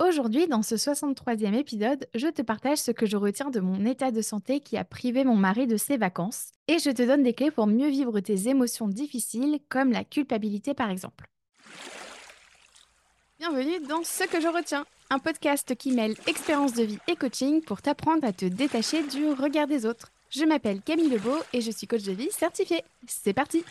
Aujourd'hui, dans ce 63e épisode, je te partage ce que je retiens de mon état de santé qui a privé mon mari de ses vacances et je te donne des clés pour mieux vivre tes émotions difficiles comme la culpabilité par exemple. Bienvenue dans Ce que je retiens, un podcast qui mêle expérience de vie et coaching pour t'apprendre à te détacher du regard des autres. Je m'appelle Camille Lebeau et je suis coach de vie certifiée. C'est parti!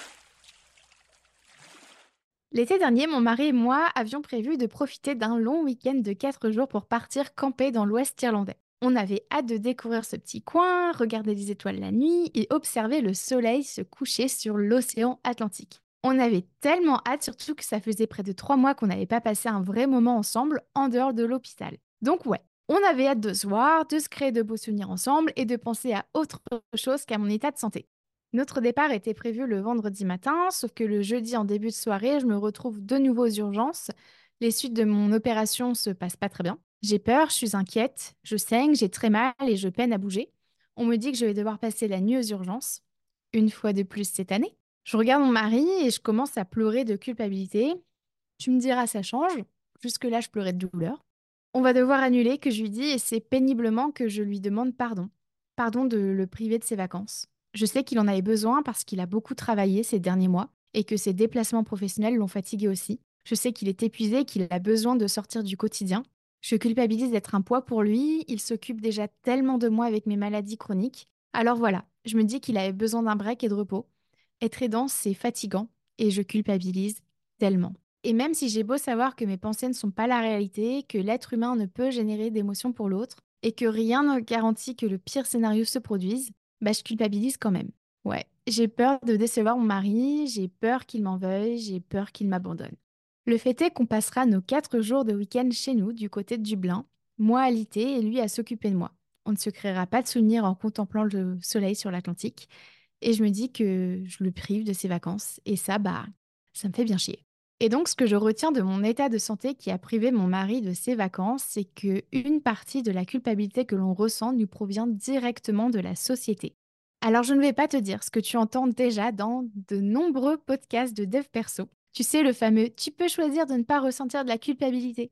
L'été dernier, mon mari et moi avions prévu de profiter d'un long week-end de 4 jours pour partir camper dans l'Ouest irlandais. On avait hâte de découvrir ce petit coin, regarder les étoiles la nuit et observer le soleil se coucher sur l'océan Atlantique. On avait tellement hâte, surtout que ça faisait près de 3 mois qu'on n'avait pas passé un vrai moment ensemble en dehors de l'hôpital. Donc ouais, on avait hâte de se voir, de se créer de beaux souvenirs ensemble et de penser à autre chose qu'à mon état de santé. Notre départ était prévu le vendredi matin, sauf que le jeudi en début de soirée, je me retrouve de nouveau aux urgences. Les suites de mon opération se passent pas très bien. J'ai peur, je suis inquiète, je saigne, j'ai très mal et je peine à bouger. On me dit que je vais devoir passer la nuit aux urgences, une fois de plus cette année. Je regarde mon mari et je commence à pleurer de culpabilité. Tu me diras, ça change. Jusque-là, je pleurais de douleur. On va devoir annuler, que je lui dis, et c'est péniblement que je lui demande pardon. Pardon de le priver de ses vacances. Je sais qu'il en avait besoin parce qu'il a beaucoup travaillé ces derniers mois et que ses déplacements professionnels l'ont fatigué aussi. Je sais qu'il est épuisé, qu'il a besoin de sortir du quotidien. Je culpabilise d'être un poids pour lui, il s'occupe déjà tellement de moi avec mes maladies chroniques. Alors voilà, je me dis qu'il avait besoin d'un break et de repos. Être aidant, c'est fatigant et je culpabilise tellement. Et même si j'ai beau savoir que mes pensées ne sont pas la réalité, que l'être humain ne peut générer d'émotions pour l'autre, et que rien ne garantit que le pire scénario se produise, bah je culpabilise quand même. Ouais, j'ai peur de décevoir mon mari, j'ai peur qu'il m'en veuille, j'ai peur qu'il m'abandonne. Le fait est qu'on passera nos 4 jours de week-end chez nous, du côté de Dublin, moi à l'été et lui à s'occuper de moi. On ne se créera pas de souvenirs en contemplant le soleil sur l'Atlantique, et je me dis que je le prive de ses vacances, et ça, bah, ça me fait bien chier. Et donc, ce que je retiens de mon état de santé qui a privé mon mari de ses vacances, c'est que une partie de la culpabilité que l'on ressent nous provient directement de la société. Alors, je ne vais pas te dire ce que tu entends déjà dans de nombreux podcasts de dev perso. Tu sais, le fameux «tu peux choisir de ne pas ressentir de la culpabilité».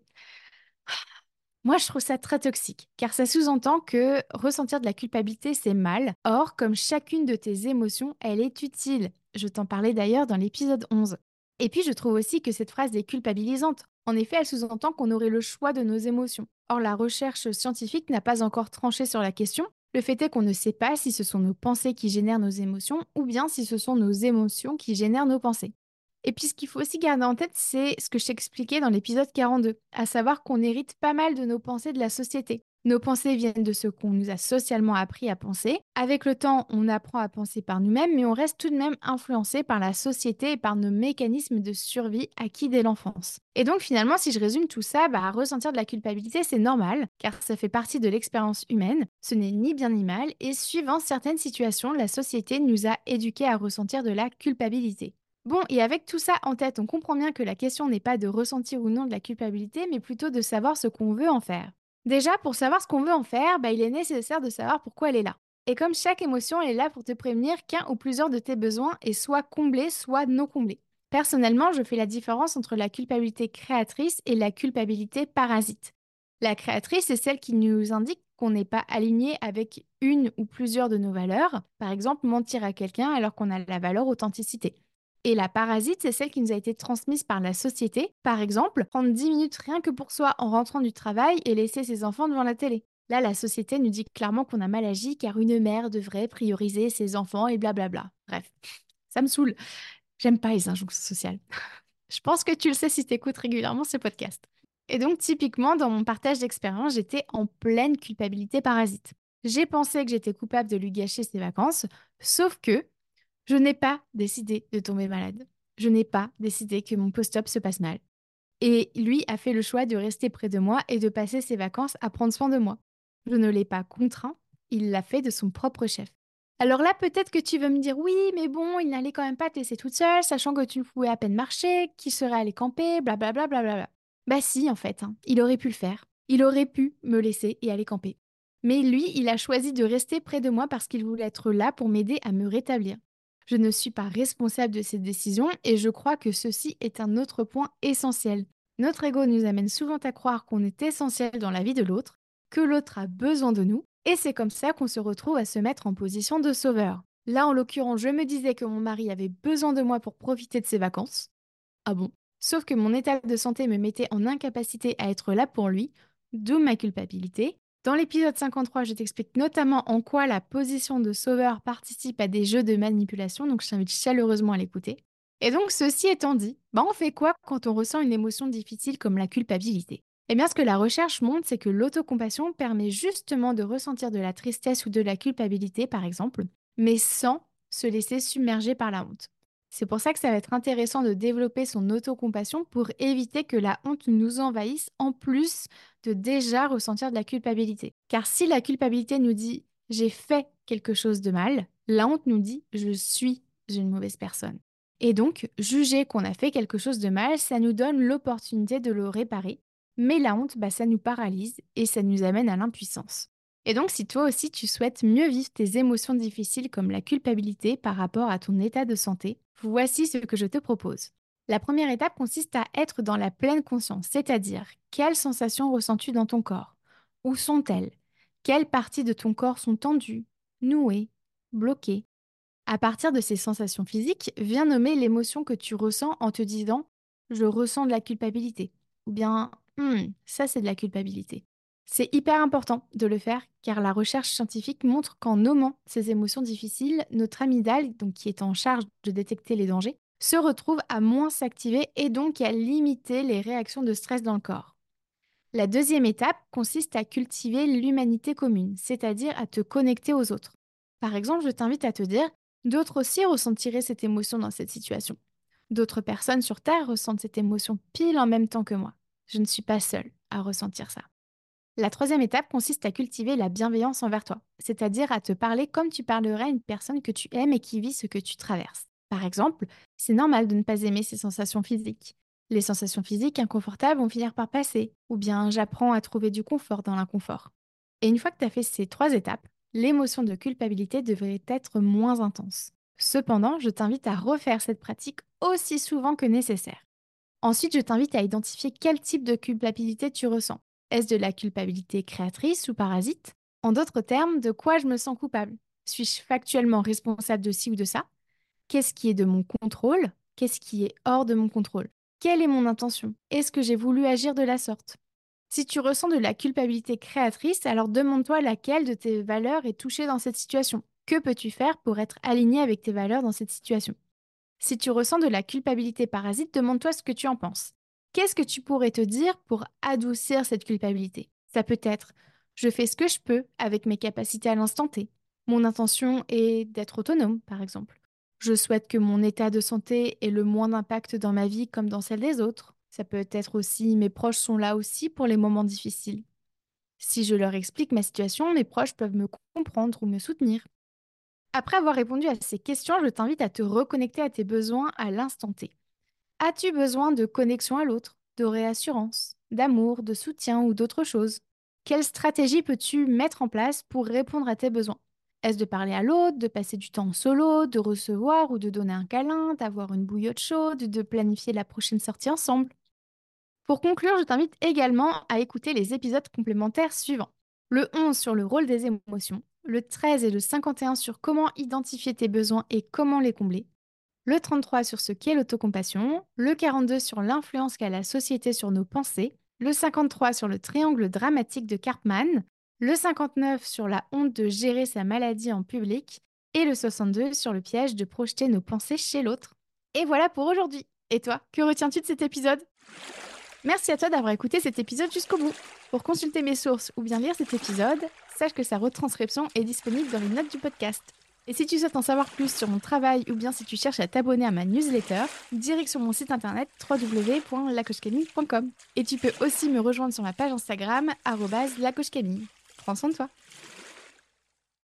Moi, je trouve ça très toxique, car ça sous-entend que ressentir de la culpabilité, c'est mal. Or, comme chacune de tes émotions, elle est utile. Je t'en parlais d'ailleurs dans l'épisode 11. Et puis, je trouve aussi que cette phrase est culpabilisante. En effet, elle sous-entend qu'on aurait le choix de nos émotions. Or, la recherche scientifique n'a pas encore tranché sur la question. Le fait est qu'on ne sait pas si ce sont nos pensées qui génèrent nos émotions ou bien si ce sont nos émotions qui génèrent nos pensées. Et puis, ce qu'il faut aussi garder en tête, c'est ce que je t'expliquais dans l'épisode 42, à savoir qu'on hérite pas mal de nos pensées de la société. Nos pensées viennent de ce qu'on nous a socialement appris à penser. Avec le temps, on apprend à penser par nous-mêmes, mais on reste tout de même influencé par la société et par nos mécanismes de survie acquis dès l'enfance. Et donc, finalement, si je résume tout ça, bah, ressentir de la culpabilité, c'est normal, car ça fait partie de l'expérience humaine. Ce n'est ni bien ni mal, et suivant certaines situations, la société nous a éduqués à ressentir de la culpabilité. Bon, et avec tout ça en tête, on comprend bien que la question n'est pas de ressentir ou non de la culpabilité, mais plutôt de savoir ce qu'on veut en faire. Déjà, pour savoir ce qu'on veut en faire, bah, il est nécessaire de savoir pourquoi elle est là. Et comme chaque émotion, elle est là pour te prévenir qu'un ou plusieurs de tes besoins est soit comblé, soit non comblé. Personnellement, je fais la différence entre la culpabilité créatrice et la culpabilité parasite. La créatrice, c'est celle qui nous indique qu'on n'est pas aligné avec une ou plusieurs de nos valeurs, par exemple mentir à quelqu'un alors qu'on a la valeur authenticité. Et la parasite, c'est celle qui nous a été transmise par la société. Par exemple, prendre 10 minutes rien que pour soi en rentrant du travail et laisser ses enfants devant la télé. Là, la société nous dit clairement qu'on a mal agi car une mère devrait prioriser ses enfants et blablabla. Bref, ça me saoule. J'aime pas les injonctions sociales. Je pense que tu le sais si tu écoutes régulièrement ce podcast. Et donc, typiquement, dans mon partage d'expérience, j'étais en pleine culpabilité parasite. J'ai pensé que j'étais coupable de lui gâcher ses vacances, sauf que je n'ai pas décidé de tomber malade. Je n'ai pas décidé que mon post-op se passe mal. Et lui a fait le choix de rester près de moi et de passer ses vacances à prendre soin de moi. Je ne l'ai pas contraint, il l'a fait de son propre chef. Alors là, peut-être que tu veux me dire oui, mais bon, il n'allait quand même pas te laisser toute seule, sachant que tu ne pouvais à peine marcher, qu'il serait allé camper, blablabla. Bla. Bah si, en fait, hein, il aurait pu le faire. Il aurait pu me laisser et aller camper. Mais lui, il a choisi de rester près de moi parce qu'il voulait être là pour m'aider à me rétablir. Je ne suis pas responsable de cette décision et je crois que ceci est un autre point essentiel. Notre ego nous amène souvent à croire qu'on est essentiel dans la vie de l'autre, que l'autre a besoin de nous, et c'est comme ça qu'on se retrouve à se mettre en position de sauveur. Là, en l'occurrence, je me disais que mon mari avait besoin de moi pour profiter de ses vacances. Ah bon? Sauf que mon état de santé me mettait en incapacité à être là pour lui, d'où ma culpabilité. Dans l'épisode 53, je t'explique notamment en quoi la position de sauveur participe à des jeux de manipulation, donc je t'invite chaleureusement à l'écouter. Et donc, ceci étant dit, on fait quoi quand on ressent une émotion difficile comme la culpabilité? Eh bien, ce que la recherche montre, c'est que l'autocompassion permet justement de ressentir de la tristesse ou de la culpabilité, par exemple, mais sans se laisser submerger par la honte. C'est pour ça que ça va être intéressant de développer son autocompassion pour éviter que la honte nous envahisse en plus de déjà ressentir de la culpabilité. Car si la culpabilité nous dit j'ai fait quelque chose de mal, la honte nous dit je suis une mauvaise personne. Et donc, juger qu'on a fait quelque chose de mal, ça nous donne l'opportunité de le réparer. Mais la honte, ça nous paralyse et ça nous amène à l'impuissance. Et donc, si toi aussi tu souhaites mieux vivre tes émotions difficiles comme la culpabilité par rapport à ton état de santé, voici ce que je te propose. La première étape consiste à être dans la pleine conscience, c'est-à-dire quelles sensations ressens-tu dans ton corps? Où sont-elles? Quelles parties de ton corps sont tendues, nouées, bloquées? À partir de ces sensations physiques, viens nommer l'émotion que tu ressens en te disant je ressens de la culpabilité ou bien ça c'est de la culpabilité. C'est hyper important de le faire car la recherche scientifique montre qu'en nommant ces émotions difficiles, notre amygdale, donc qui est en charge de détecter les dangers, se retrouve à moins s'activer et donc à limiter les réactions de stress dans le corps. La deuxième étape consiste à cultiver l'humanité commune, c'est-à-dire à te connecter aux autres. Par exemple, je t'invite à te dire, d'autres aussi ressentiraient cette émotion dans cette situation. D'autres personnes sur Terre ressentent cette émotion pile en même temps que moi. Je ne suis pas seule à ressentir ça. La troisième étape consiste à cultiver la bienveillance envers toi, c'est-à-dire à te parler comme tu parlerais à une personne que tu aimes et qui vit ce que tu traverses. Par exemple, c'est normal de ne pas aimer ces sensations physiques. Les sensations physiques inconfortables vont finir par passer, ou bien j'apprends à trouver du confort dans l'inconfort. Et une fois que tu as fait ces trois étapes, l'émotion de culpabilité devrait être moins intense. Cependant, je t'invite à refaire cette pratique aussi souvent que nécessaire. Ensuite, je t'invite à identifier quel type de culpabilité tu ressens. Est-ce de la culpabilité créatrice ou parasite? En d'autres termes, de quoi je me sens coupable? Suis-je factuellement responsable de ci ou de ça? Qu'est-ce qui est de mon contrôle? Qu'est-ce qui est hors de mon contrôle? Quelle est mon intention? Est-ce que j'ai voulu agir de la sorte? Si tu ressens de la culpabilité créatrice, alors demande-toi laquelle de tes valeurs est touchée dans cette situation. Que peux-tu faire pour être aligné avec tes valeurs dans cette situation? Si tu ressens de la culpabilité parasite, demande-toi ce que tu en penses. Qu'est-ce que tu pourrais te dire pour adoucir cette culpabilité? Ça peut être je fais ce que je peux avec mes capacités à l'instant T. Mon intention est d'être autonome, par exemple. Je souhaite que mon état de santé ait le moins d'impact dans ma vie comme dans celle des autres. Ça peut être aussi mes proches sont là aussi pour les moments difficiles. Si je leur explique ma situation, mes proches peuvent me comprendre ou me soutenir. Après avoir répondu à ces questions, je t'invite à te reconnecter à tes besoins à l'instant T. As-tu besoin de connexion à l'autre, de réassurance, d'amour, de soutien ou d'autre chose? Quelle stratégie peux-tu mettre en place pour répondre à tes besoins? Est-ce de parler à l'autre, de passer du temps en solo, de recevoir ou de donner un câlin, d'avoir une bouillotte chaude, de planifier la prochaine sortie ensemble? Pour conclure, je t'invite également à écouter les épisodes complémentaires suivants. Le 11 sur le rôle des émotions, le 13 et le 51 sur comment identifier tes besoins et comment les combler, le 33 sur ce qu'est l'autocompassion, le 42 sur l'influence qu'a la société sur nos pensées, le 53 sur le triangle dramatique de Karpman, le 59 sur la honte de gérer sa maladie en public et le 62 sur le piège de projeter nos pensées chez l'autre. Et voilà pour aujourd'hui. Et toi, que retiens-tu de cet épisode? Merci à toi d'avoir écouté cet épisode jusqu'au bout. Pour consulter mes sources ou bien lire cet épisode, sache que sa retranscription est disponible dans les notes du podcast. Et si tu souhaites en savoir plus sur mon travail ou bien si tu cherches à t'abonner à ma newsletter, direct sur mon site internet www.lacochecamille.com. Et tu peux aussi me rejoindre sur ma page Instagram @lacochecamille. Prends soin de toi.